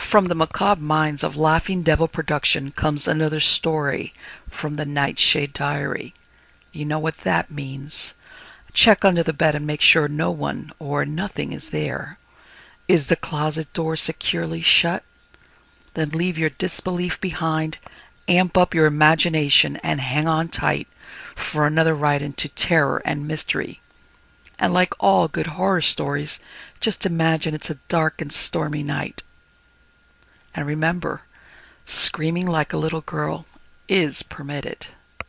From the macabre minds of Laughing Devil Production comes another story from the Nightshade Diary. You know what that means. Check under the bed and make sure no one or nothing is there. Is the closet door securely shut? Then leave your disbelief behind, amp up your imagination, and hang on tight for another ride into terror and mystery. And like all good horror stories, just imagine it's a dark and stormy night. And remember, screaming like a little girl is permitted.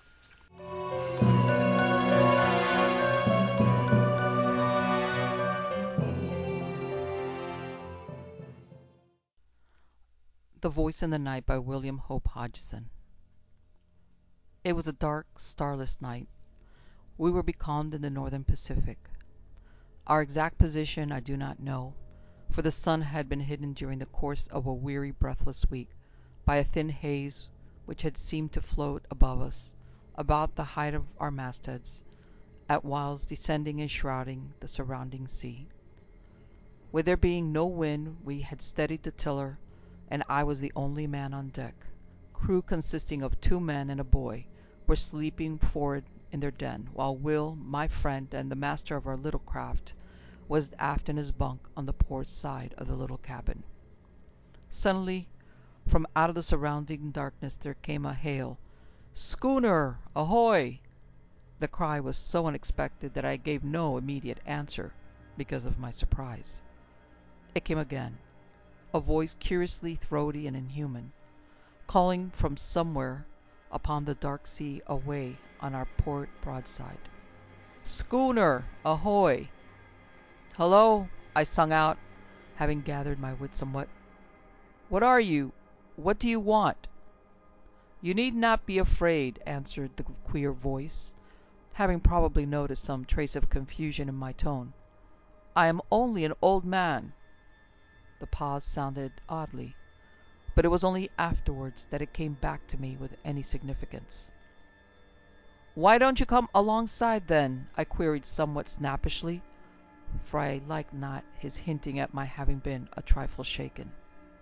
The Voice in the Night by William Hope Hodgson. It was a dark, starless night. We were becalmed in the northern Pacific. Our exact position I do not know, for the sun had been hidden during the course of a weary, breathless week by a thin haze which had seemed to float above us, about the height of our mastheads, at whiles descending and shrouding the surrounding sea. With there being no wind, we had steadied the tiller, and I was the only man on deck. Crew consisting of 2 men and a boy were sleeping forward in their den, while Will, my friend and the master of our little craft, was aft in his bunk on the port side of the little cabin. Suddenly, from out of the surrounding darkness there came a hail, "Schooner, ahoy!" The cry was so unexpected that I gave no immediate answer, because of my surprise. It came again, a voice curiously throaty and inhuman, calling from somewhere upon the dark sea away on our port broadside. "Schooner, ahoy!" "Hello!" I sung out, having gathered my wits somewhat. "What are you? What do you want?" "You need not be afraid," answered the queer voice, having probably noticed some trace of confusion in my tone. "I am only an old man." The pause sounded oddly, but it was only afterwards that it came back to me with any significance. "Why don't you come alongside, then?" I queried somewhat snappishly, for I liked not his hinting at my having been a trifle shaken.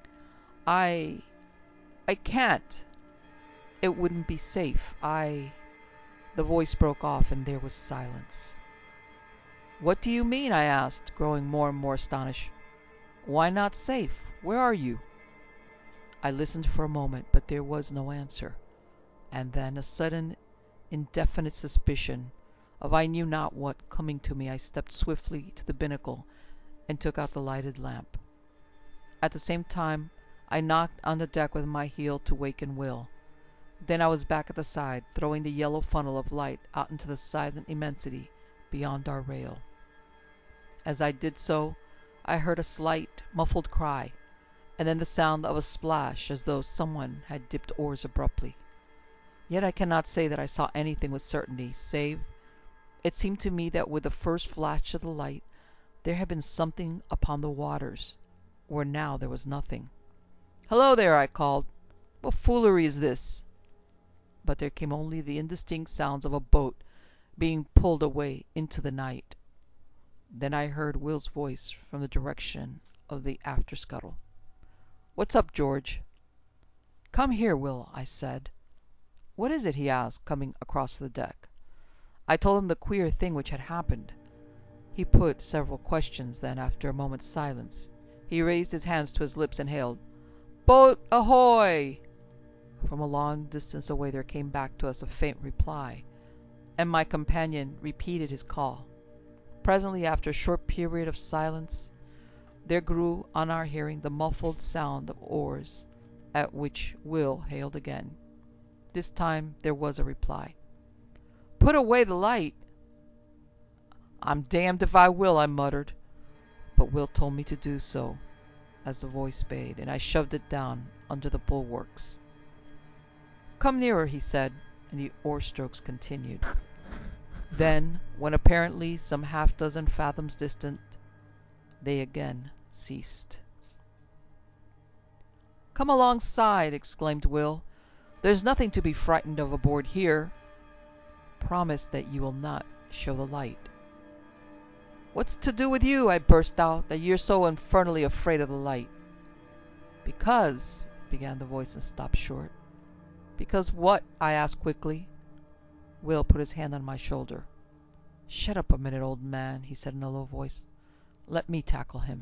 I can't. It wouldn't be safe. The voice broke off, and there was silence. "What do you mean?" I asked, growing more and more astonished. "Why not safe? Where are you?" I listened for a moment, but there was no answer, and then a sudden, indefinite suspicion of I knew not what coming to me, I stepped swiftly to the binnacle and took out the lighted lamp. At the same time I knocked on the deck with my heel to waken Will. Then I was back at the side, throwing the yellow funnel of light out into the silent immensity beyond our rail. As I did so, I heard a slight, muffled cry, and then the sound of a splash, as though someone had dipped oars abruptly. Yet I cannot say that I saw anything with certainty, save it seemed to me that with the first flash of the light there had been something upon the waters, where now there was nothing. "Hello there!" I called. "What foolery is this?" But there came only the indistinct sounds of a boat being pulled away into the night. Then I heard Will's voice from the direction of the after scuttle. "What's up, George?" "Come here, Will," I said. "What is it?" he asked, coming across the deck. I told him the queer thing which had happened. He put several questions, then, after a moment's silence, he raised his hands to his lips and hailed, "Boat ahoy!" From a long distance away there came back to us a faint reply, and my companion repeated his call. Presently, after a short period of silence, there grew on our hearing the muffled sound of oars, at which Will hailed again. This time there was a reply. "Put away the light." "I'm damned if I will," I muttered, but Will told me to do so, as the voice bade, and I shoved it down under the bulwarks. "Come nearer," he said, and the oar strokes continued. Then, when apparently some half-dozen fathoms distant, they again ceased. "Come alongside!" exclaimed Will. "There's nothing to be frightened of aboard here." "Promise that you will not show the light." "What's to do with you," I burst out, "that you're so infernally afraid of the light?" "Because," began the voice and stopped short. "Because what?" I asked quickly. Will put his hand on my shoulder. "Shut up a minute, old man," he said in a low voice. "Let me tackle him."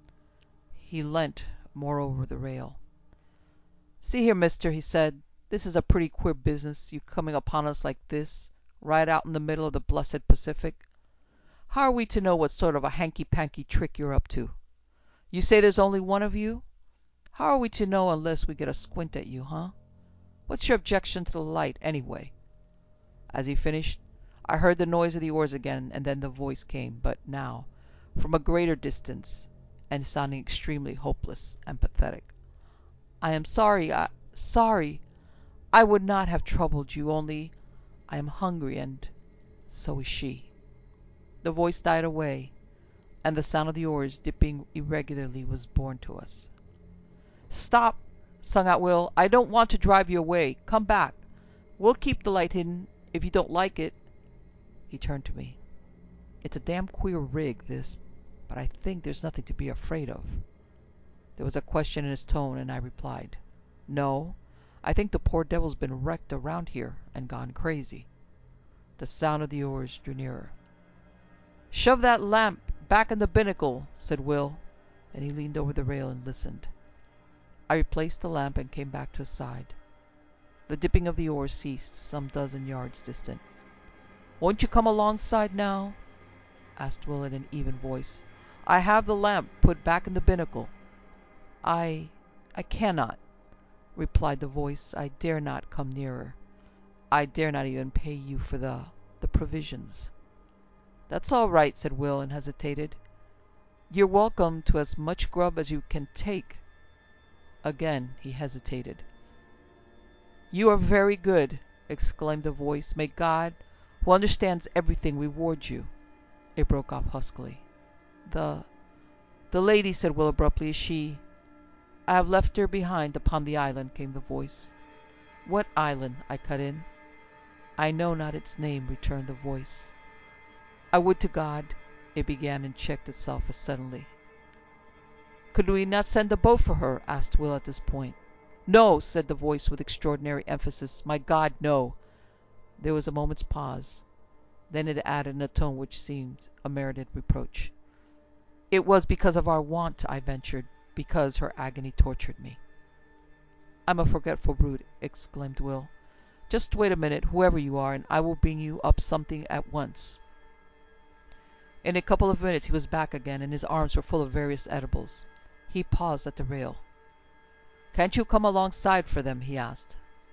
He leant more over the rail. "See here, mister," he said, "this is a pretty queer business, you coming upon us like this, right out in the middle of the blessed Pacific. How are we to know what sort of a hanky-panky trick you're up to? You say there's only one of you? How are we to know unless we get a squint at you, huh? What's your objection to the light, anyway?" As he finished, I heard the noise of the oars again, and then the voice came, but now from a greater distance, and sounding extremely hopeless and pathetic. "I am sorry, sorry. I would not have troubled you, only I am hungry, and so is she." The voice died away, and the sound of the oars dipping irregularly was borne to us. "Stop!" sung out Will. "I don't want to drive you away. Come back. We'll keep the light hidden, if you don't like it." He turned to me. "It's a damn queer rig, this, but I think there's nothing to be afraid of." There was a question in his tone, and I replied, "No, I think the poor devil's been wrecked around here and gone crazy." The sound of the oars drew nearer. "Shove that lamp back in the binnacle," said Will. Then he leaned over the rail and listened. I replaced the lamp and came back to his side. The dipping of the oars ceased some dozen yards distant. "Won't you come alongside now?" asked Will in an even voice. "I have the lamp put back in the binnacle." I cannot," replied the voice. "I dare not come nearer. I dare not even pay you for the provisions." "That's all right," said Will, and hesitated. "You're welcome to as much grub as you can take." Again he hesitated. "You are very good," exclaimed the voice. "May God, who understands everything, reward you." It broke off huskily. The lady," said Will abruptly, "is she—" "I have left her behind upon the island," came the voice. "What island?" I cut in. "I know not its name," returned the voice. "I would to God—" it began, and checked itself as suddenly. "Could we not send a boat for her?" asked Will at this point. "No," said the voice with extraordinary emphasis. "My God, no!" There was a moment's pause. Then it added in a tone which seemed a merited reproach. "It was because of our want," I ventured, "because her agony tortured me." "I'm a forgetful brute," exclaimed Will. "Just wait a minute, whoever you are, and I will bring you up something at once." In a couple of minutes he was back again, and his arms were full of various edibles. He paused at the rail. "Can't you come alongside for them?" he asked.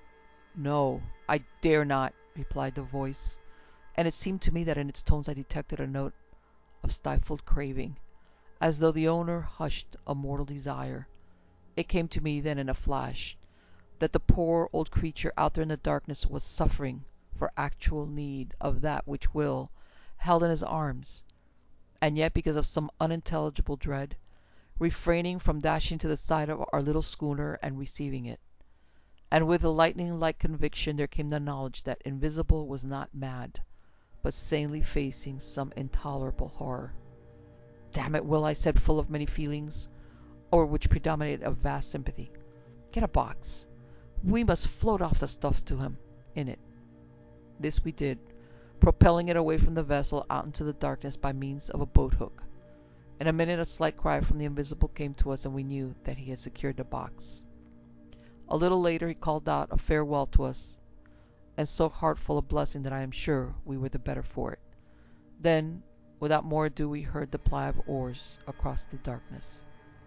"No, I dare not," replied the voice, and it seemed to me that in its tones I detected a note of stifled craving, as though the owner hushed a mortal desire. It came to me then in a flash that the poor old creature out there in the darkness was suffering for actual need of that which Will held in his arms, and yet because of some unintelligible dread, refraining from dashing to the side of our little schooner and receiving it. And with the lightning-like conviction there came the knowledge that Invisible was not mad, but sanely facing some intolerable horror. "Damn it, Will," I said, full of many feelings, over which predominated a vast sympathy. "Get a box. We must float off the stuff to him in it." This we did, propelling it away from the vessel out into the darkness by means of a boat-hook. In a minute a slight cry from the Invisible came to us, and we knew that he had secured the box. A little later he called out a farewell to us, and so heartful a blessing that I am sure we were the better for it. Then, without more ado, we heard the ply of oars across the darkness.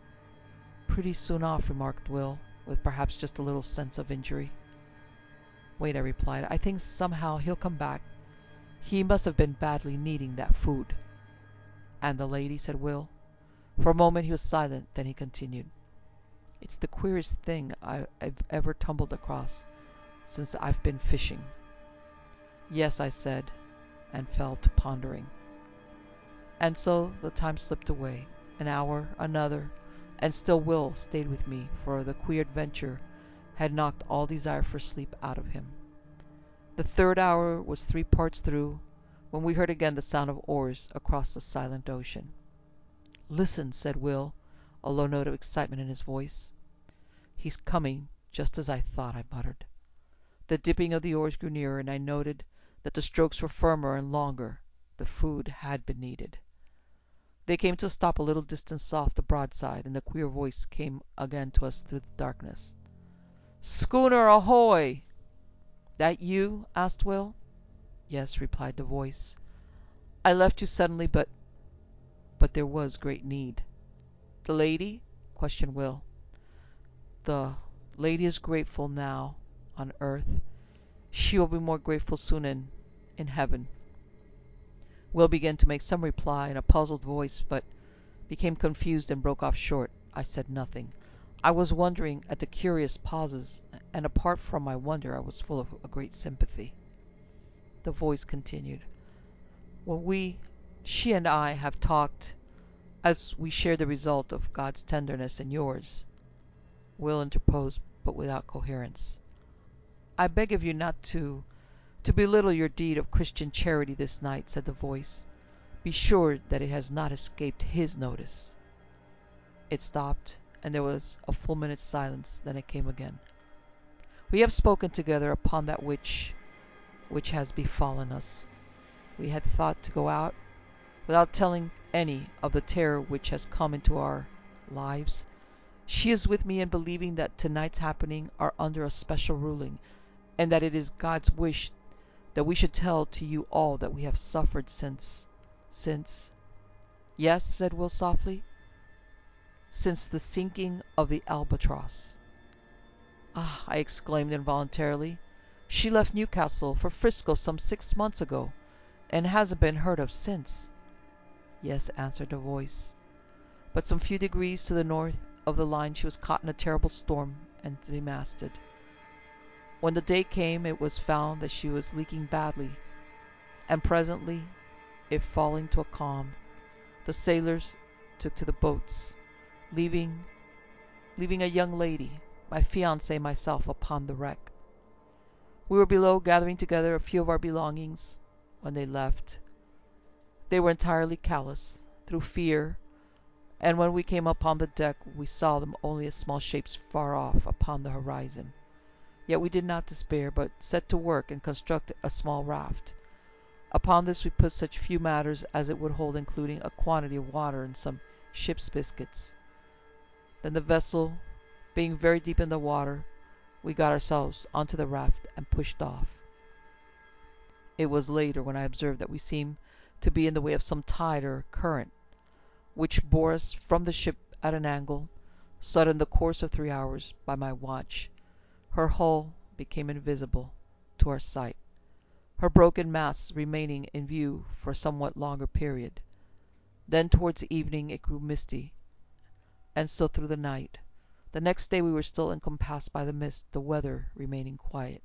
"Pretty soon off," remarked Will, with perhaps just a little sense of injury. "Wait," I replied. "I think somehow he'll come back. He must have been badly needing that food." "And the lady?" said Will. For a moment he was silent, then he continued. "It's the queerest thing I've ever tumbled across since I've been fishing." "Yes," I said, and fell to pondering. And so the time slipped away. An hour, another, and still Will stayed with me, for the queer adventure had knocked all desire for sleep out of him. The third hour was 3 parts through, when we heard again the sound of oars across the silent ocean. "Listen," said Will, a low note of excitement in his voice. "He's coming, just as I thought," I muttered. The dipping of the oars grew nearer, and I noted that the strokes were firmer and longer. The food had been needed. They came to a stop a little distance off the broadside, and the queer voice came again to us through the darkness. "Schooner ahoy!" "That you?" asked Will. "Yes," replied the voice. "I left you suddenly, but there was great need." "The lady?" questioned Will. "The lady is grateful now on earth. She will be more grateful soon in heaven." Will began to make some reply in a puzzled voice, but became confused and broke off short. I said nothing. I was wondering at the curious pauses, and apart from my wonder, I was full of a great sympathy. The voice continued. "When she and I have talked, as we share the result of God's tenderness and yours," Will interposed, but without coherence. "I beg of you not to belittle your deed of Christian charity this night," said the voice. "Be sure that it has not escaped His notice." It stopped, and there was a full minute's silence. Then it came again. "We have spoken together upon that which has befallen us. We had thought to go out, without telling any of the terror which has come into our lives. She is with me in believing that tonight's happenings are under a special ruling, and that it is God's wish that we should tell to you all that we have suffered since. "Yes," said Will softly. "Since the sinking of the Albatross." "Ah!" I exclaimed involuntarily. "She left Newcastle for 'Frisco some 6 months ago, and hasn't been heard of since." "Yes," answered the voice. "But some few degrees to the north of the line she was caught in a terrible storm and demasted. When the day came it was found that she was leaking badly, and presently, it falling to a calm, the sailors took to the boats, leaving a young lady, my fiancée and myself, upon the wreck. We were below gathering together a few of our belongings when they left. They were entirely callous through fear, and when we came upon the deck we saw them only as small shapes far off upon the horizon. Yet we did not despair, but set to work and constructed a small raft. Upon this we put such few matters as it would hold, including a quantity of water and some ship's biscuits. Then, the vessel being very deep in the water, we got ourselves onto the raft and pushed off. It was later when I observed that we seemed to be in the way of some tide or current, which bore us from the ship at an angle, so that in the course of 3 hours, by my watch, her hull became invisible to our sight, her broken masts remaining in view for a somewhat longer period. Then towards evening it grew misty, and so through the night. The next day we were still encompassed by the mist, the weather remaining quiet.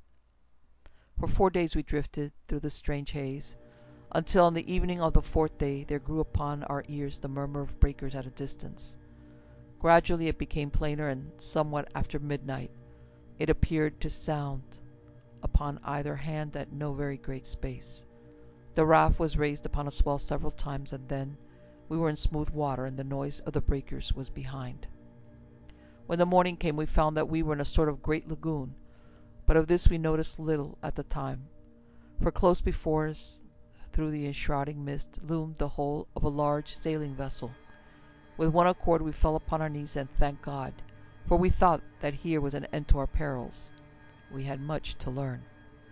For 4 days we drifted through the strange haze, until on the evening of the 4th day there grew upon our ears the murmur of breakers at a distance. Gradually it became plainer, and somewhat after midnight it appeared to sound upon either hand at no very great space. The raft was raised upon a swell several times, and then we were in smooth water, and the noise of the breakers was behind. When the morning came we found that we were in a sort of great lagoon, but of this we noticed little at the time, for close before us, through the enshrouding mist, loomed the hull of a large sailing vessel. With one accord we fell upon our knees and thanked God, for we thought that here was an end to our perils. We had much to learn.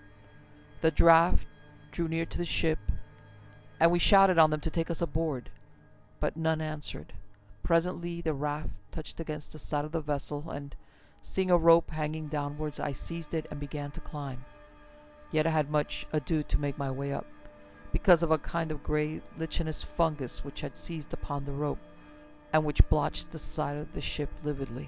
The draft drew near to the ship, and we shouted on them to take us aboard, but none answered. Presently the raft touched against the side of the vessel, and, seeing a rope hanging downwards, I seized it and began to climb. Yet I had much ado to make my way up, because of a kind of grey lichenous fungus which had seized upon the rope, and which blotched the side of the ship lividly.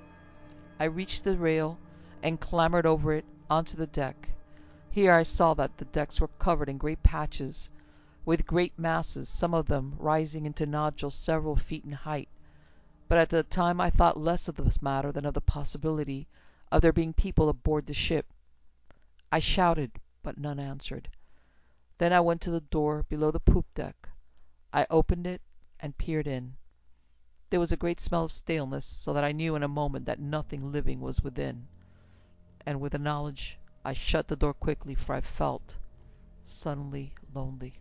I reached the rail and clambered over it onto the deck. Here I saw that the decks were covered in great patches with great masses, some of them rising into nodules several feet in height, but at the time I thought less of this matter than of the possibility of there being people aboard the ship. I shouted, but none answered. Then I went to the door below the poop deck. I opened it and peered in. There was a great smell of staleness, so that I knew in a moment that nothing living was within, and with the knowledge I shut the door quickly, for I felt suddenly lonely.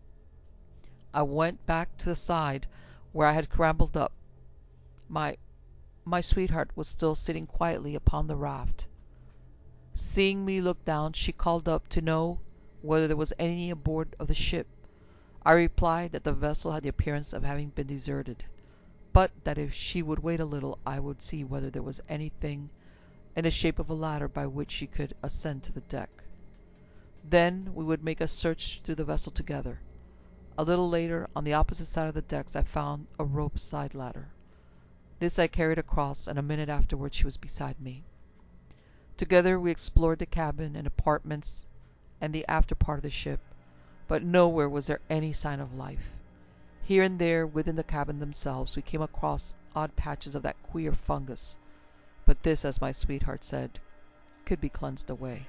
I went back to the side where I had scrambled up. My my sweetheart was still sitting quietly upon the raft. Seeing me look down, she called up to know whether there was any aboard of the ship. I replied that the vessel had the appearance of having been deserted, but that if she would wait a little I would see whether there was anything in the shape of a ladder by which she could ascend to the deck. Then we would make a search through the vessel together. A little later, on the opposite side of the decks, I found a rope side ladder. This I carried across, and a minute afterwards she was beside me. Together we explored the cabin and apartments and the after part of the ship, but nowhere was there any sign of life. Here and there within the cabin themselves we came across odd patches of that queer fungus, but this, as my sweetheart said, could be cleansed away.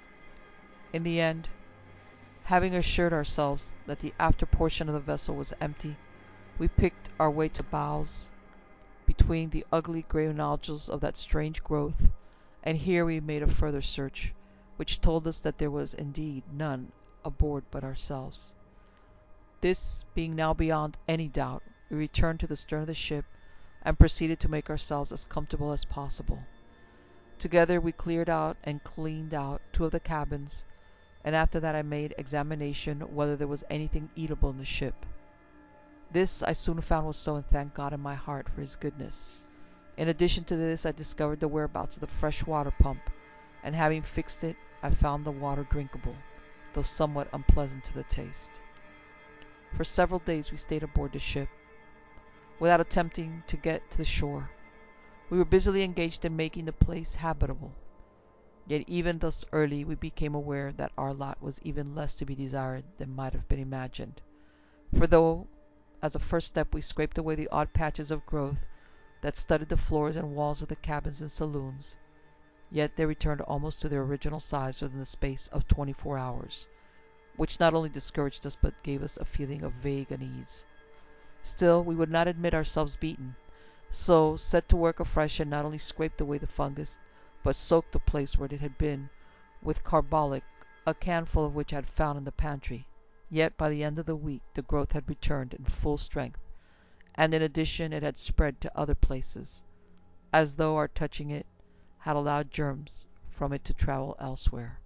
In the end, having assured ourselves that the after portion of the vessel was empty, we picked our way to the bows between the ugly grey nodules of that strange growth, and here we made a further search, which told us that there was indeed none aboard but ourselves. This being now beyond any doubt, we returned to the stern of the ship and proceeded to make ourselves as comfortable as possible. Together we cleared out and cleaned out two of the cabins, and after that I made examination whether there was anything eatable in the ship. This I soon found was so, and thanked God in my heart for his goodness. In addition to this, I discovered the whereabouts of the fresh water pump, and having fixed it, I found the water drinkable, though somewhat unpleasant to the taste. For several days we stayed aboard the ship, without attempting to get to the shore. We were busily engaged in making the place habitable. Yet even thus early we became aware that our lot was even less to be desired than might have been imagined. For though, as a first step, we scraped away the odd patches of growth that studded the floors and walls of the cabins and saloons, yet they returned almost to their original size within the space of 24 hours, which not only discouraged us but gave us a feeling of vague unease. Still, we would not admit ourselves beaten, so set to work afresh and not only scraped away the fungus, but soaked the place where it had been with carbolic, a canful of which I had found in the pantry. Yet by the end of the week the growth had returned in full strength, and in addition it had spread to other places, as though our touching it had allowed germs from it to travel elsewhere.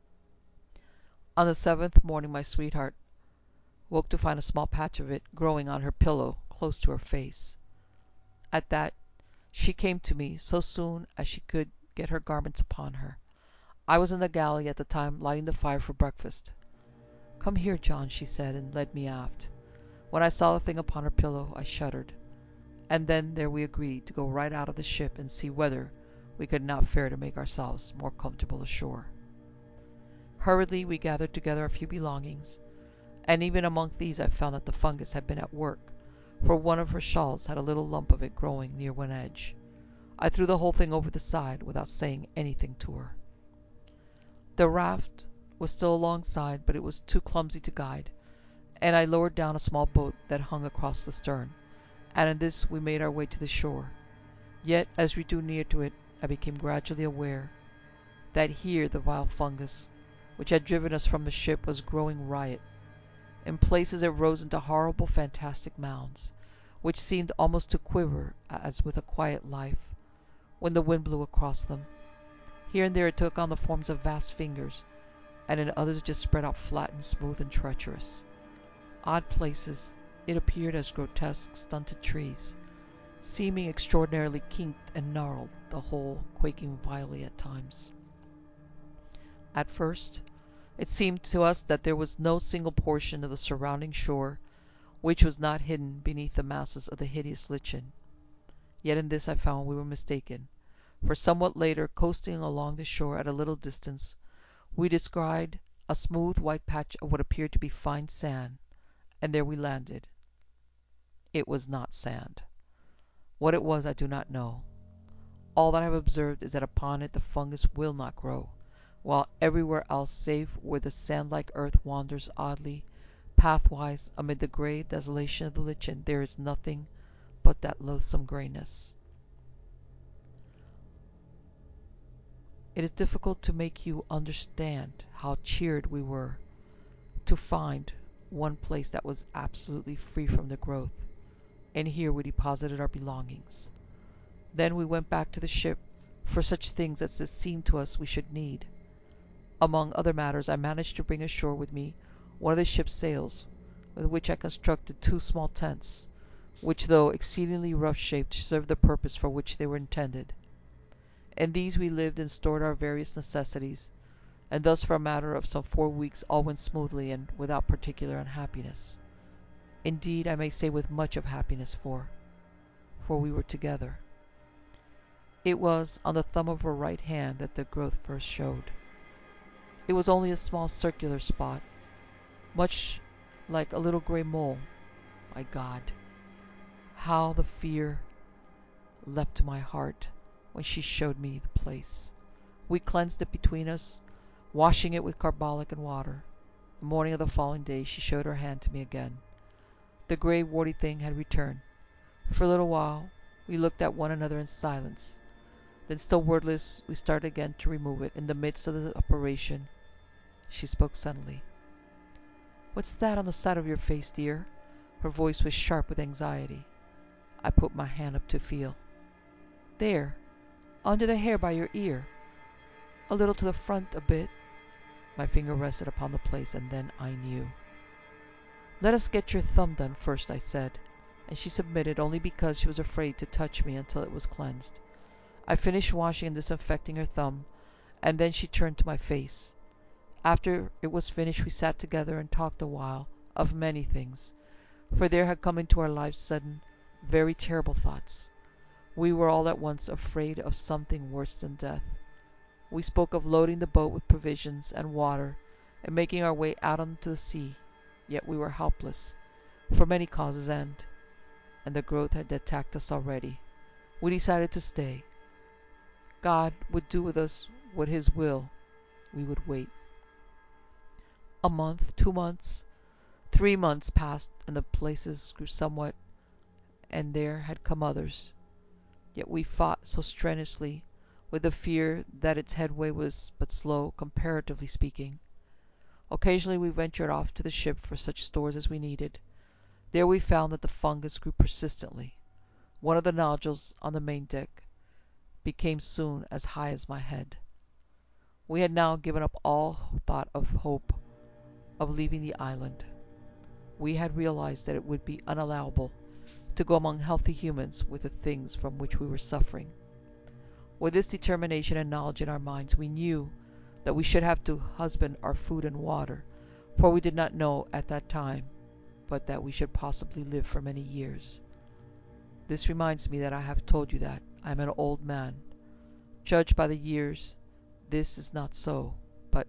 On the 7th morning my sweetheart woke to find a small patch of it growing on her pillow close to her face. At that she came to me so soon as she could get her garments upon her. I was in the galley at the time lighting the fire for breakfast. "Come here, John," she said, and led me aft. When I saw the thing upon her pillow I shuddered, and then there we agreed to go right out of the ship and see whether we could not fare to make ourselves more comfortable ashore. Hurriedly we gathered together a few belongings, and even among these I found that the fungus had been at work, for one of her shawls had a little lump of it growing near one edge. I threw the whole thing over the side without saying anything to her. The raft was still alongside, but it was too clumsy to guide, and I lowered down a small boat that hung across the stern, and in this we made our way to the shore. Yet as we drew near to it I became gradually aware that here the vile fungus, which had driven us from the ship, was growing riot. In places it rose into horrible fantastic mounds, which seemed almost to quiver as with a quiet life when the wind blew across them. Here and there it took on the forms of vast fingers, and in others just spread out flat and smooth and treacherous. Odd places it appeared as grotesque stunted trees, seeming extraordinarily kinked and gnarled, the whole quaking vilely at times. At first it seemed to us that there was no single portion of the surrounding shore which was not hidden beneath the masses of the hideous lichen. Yet in this I found we were mistaken, for somewhat later, coasting along the shore at a little distance, we descried a smooth white patch of what appeared to be fine sand, and there we landed. It was not sand. What it was I do not know. All that I have observed is that upon it the fungus will not grow, while everywhere else, save where the sand-like earth wanders oddly pathwise amid the grey desolation of the lichen, there is nothing but but that loathsome grayness. It is difficult to make you understand how cheered we were to find one place that was absolutely free from the growth, and here we deposited our belongings. Then we went back to the ship for such things as it seemed to us we should need. Among other matters, I managed to bring ashore with me one of the ship's sails, with which I constructed 2 small tents, which, though exceedingly rough-shaped, served the purpose for which they were intended. In these we lived and stored our various necessities, and thus for a matter of some 4 weeks all went smoothly and without particular unhappiness. Indeed, I may say with much of happiness, for we were together. It was on the thumb of her right hand that the growth first showed. It was only a small circular spot, much like a little grey mole. My God, how the fear leapt to my heart when she showed me the place. We cleansed it between us, washing it with carbolic and water. The morning of the following day she showed her hand to me again. The grey warty thing had returned. For a little while we looked at one another in silence. Then, still wordless, we started again to remove it. In the midst of the operation she spoke suddenly. "What's that on the side of your face, dear?" Her voice was sharp with anxiety. I put my hand up to feel. "There, under the hair by your ear. A little to the front a bit." My finger rested upon the place, and then I knew. "Let us get your thumb done first," I said, and she submitted only because she was afraid to touch me until it was cleansed. I finished washing and disinfecting her thumb, and then she turned to my face. After it was finished we sat together and talked a while of many things, for there had come into our lives sudden, very terrible thoughts. We were all at once afraid of something worse than death. We spoke of loading the boat with provisions and water and making our way out onto the sea, yet we were helpless, for many causes, and the growth had attacked us already. We decided to stay. God would do with us what His will. We would wait. A month, 2 months, 3 months passed, and the places grew somewhat, and there had come others. Yet we fought so strenuously with the fear that its headway was but slow, comparatively speaking. Occasionally we ventured off to the ship for such stores as we needed. There we found that the fungus grew persistently. One of the nodules on the main deck became soon as high as my head. We had now given up all thought of hope of leaving the island. We had realized that it would be unallowable to go among healthy humans with the things from which we were suffering. With this determination and knowledge in our minds, we knew that we should have to husband our food and water, for we did not know at that time but that we should possibly live for many years. This reminds me that I have told you that I am an old man. Judged by the years, this is not so, but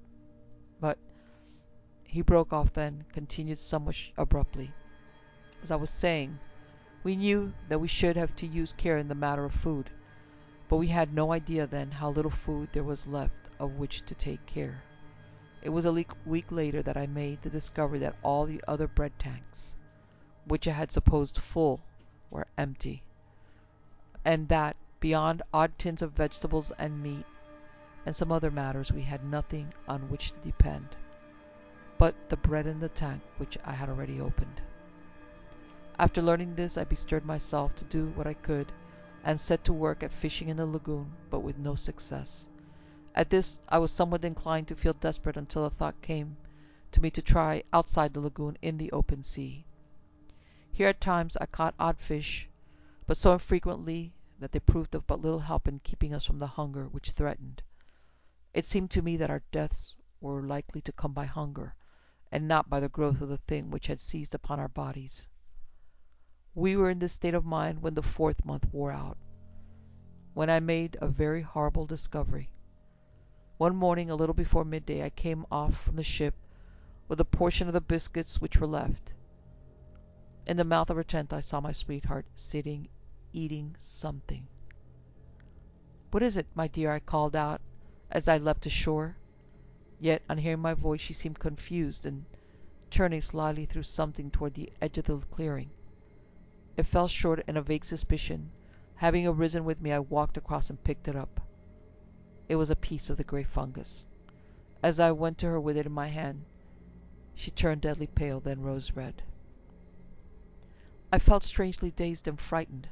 He broke off then, continued somewhat abruptly. As I was saying, we knew that we should have to use care in the matter of food, but we had no idea then how little food there was left of which to take care. It was a week later that I made the discovery that all the other bread tanks, which I had supposed full, were empty, and that, beyond odd tins of vegetables and meat, and some other matters, we had nothing on which to depend but the bread in the tank which I had already opened. After learning this, I bestirred myself to do what I could, and set to work at fishing in the lagoon, but with no success. At this I was somewhat inclined to feel desperate, until a thought came to me to try outside the lagoon in the open sea. Here at times I caught odd fish, but so infrequently that they proved of but little help in keeping us from the hunger which threatened. It seemed to me that our deaths were likely to come by hunger, and not by the growth of the thing which had seized upon our bodies. We were in this state of mind when the 4th month wore out, when I made a very horrible discovery. One morning, a little before midday, I came off from the ship with a portion of the biscuits which were left. In the mouth of her tent I saw my sweetheart sitting, eating something. "What is it, my dear?" I called out as I leapt ashore. Yet, on hearing my voice, she seemed confused, and turning slyly threw something toward the edge of the clearing. It fell short, and a vague suspicion having arisen with me, I walked across and picked it up. It was a piece of the grey fungus. As I went to her with it in my hand, she turned deadly pale, then rose red. I felt strangely dazed and frightened.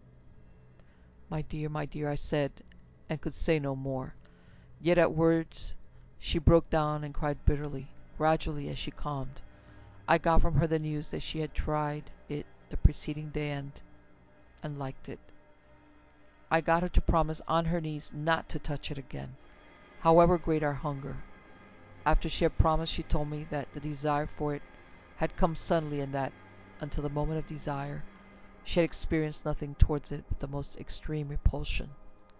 My dear, I said, and could say no more. Yet at words she broke down and cried bitterly. Gradually, as she calmed, I got from her the news that she had tried it the preceding day and liked it. I got her to promise on her knees not to touch it again, however great our hunger. After she had promised, she told me that the desire for it had come suddenly, and that, until the moment of desire, she had experienced nothing towards it but the most extreme repulsion.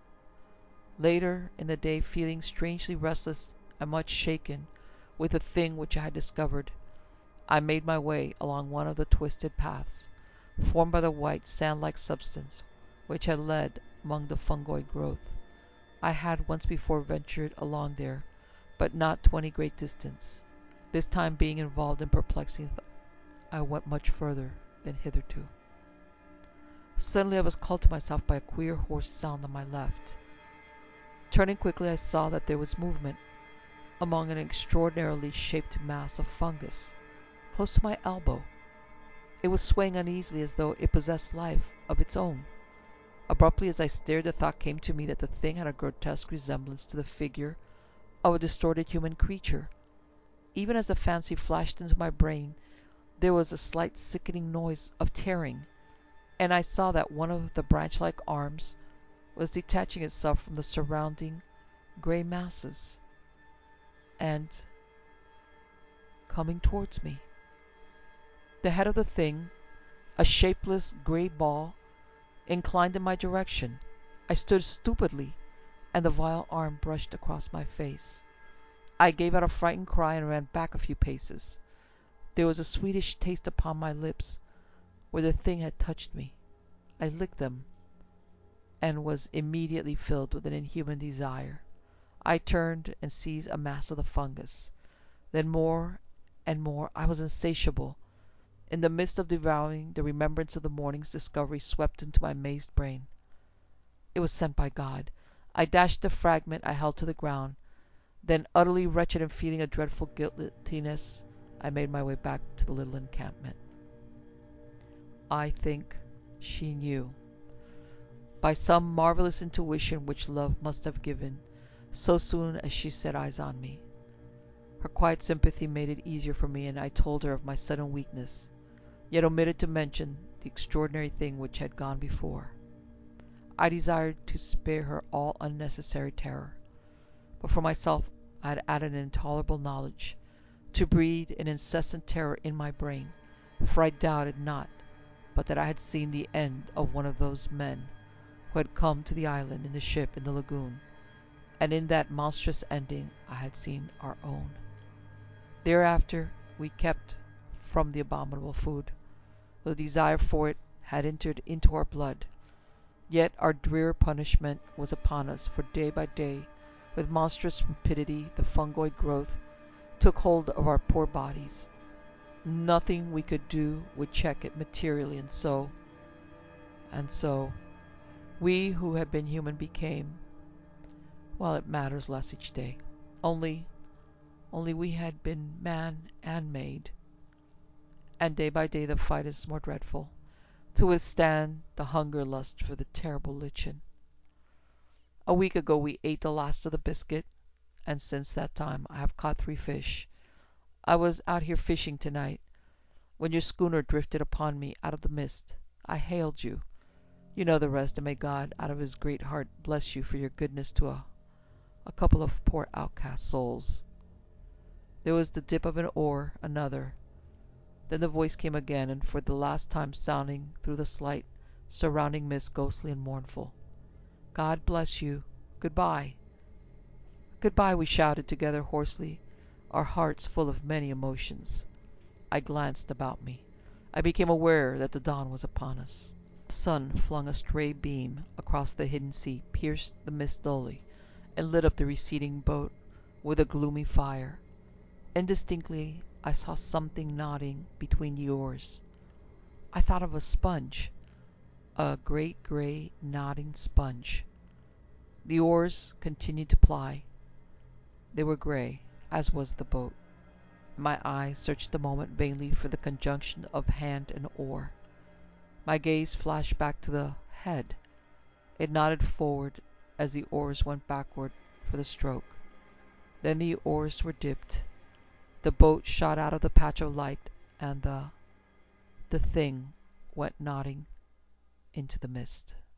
Later in the day, feeling strangely restless and much shaken with the thing which I had discovered, I made my way along one of the twisted paths formed by the white sand-like substance which had led among the fungoid growth. I had once before ventured along there, but not to any great distance. This time, being involved in perplexing I went much further than hitherto. Suddenly I was called to myself by a queer hoarse sound on my left. Turning quickly, I saw that there was movement among an extraordinarily shaped mass of fungus close to my elbow. It was swaying uneasily as though it possessed life of its own. Abruptly, as I stared, the thought came to me that the thing had a grotesque resemblance to the figure of a distorted human creature. Even as the fancy flashed into my brain, there was a slight sickening noise of tearing, and I saw that one of the branch-like arms was detaching itself from the surrounding grey masses, and coming towards me. The head of the thing, a shapeless grey ball, inclined in my direction. I stood stupidly, and the vile arm brushed across my face. I gave out a frightened cry and ran back a few paces. There was a sweetish taste upon my lips where the thing had touched me. I licked them, and was immediately filled with an inhuman desire. I turned and seized a mass of the fungus. Then more and more I was insatiable. In the midst of devouring, the remembrance of the morning's discovery swept into my mazed brain. It was sent by God. I dashed the fragment I held to the ground. Then, utterly wretched and feeling a dreadful guiltiness, I made my way back to the little encampment. I think she knew. By some marvelous intuition which love must have given, so soon as she set eyes on me. Her quiet sympathy made it easier for me, and I told her of my sudden weakness, yet omitted to mention the extraordinary thing which had gone before. I desired to spare her all unnecessary terror, but for myself I had added an intolerable knowledge, to breed an incessant terror in my brain, for I doubted not but that I had seen the end of one of those men who had come to the island in the ship in the lagoon, and in that monstrous ending I had seen our own. Thereafter we kept from the abominable food. The desire for it had entered into our blood. Yet our drear punishment was upon us, for day by day, with monstrous rapidity, the fungoid growth took hold of our poor bodies. Nothing we could do would check it materially, and so, we who had been human became, well, it matters less each day. Only we had been man and maid, and day by day the fight is more dreadful, to withstand the hunger lust for the terrible lichen. A week ago we ate the last of the biscuit, and since that time I have caught 3 fish. I was out here fishing tonight, when your schooner drifted upon me out of the mist. I hailed you. You know the rest, and may God, out of his great heart, bless you for your goodness to a couple of poor outcast souls. There was the dip of an oar, another. Then the voice came again, and for the last time sounding through the slight surrounding mist, ghostly and mournful. God bless you. Goodbye. Goodbye, we shouted together hoarsely, our hearts full of many emotions. I glanced about me. I became aware that the dawn was upon us. The sun flung a stray beam across the hidden sea, pierced the mist dully, and lit up the receding boat with a gloomy fire. Indistinctly I saw something nodding between the oars. I thought of a sponge, a great gray nodding sponge. The oars continued to ply. They were gray, as was the boat. My eyes searched a moment vainly for the conjunction of hand and oar. My gaze flashed back to the head. It nodded forward as the oars went backward for the stroke. Then the oars were dipped. The boat shot out of the patch of light, and the thing went nodding into the mist.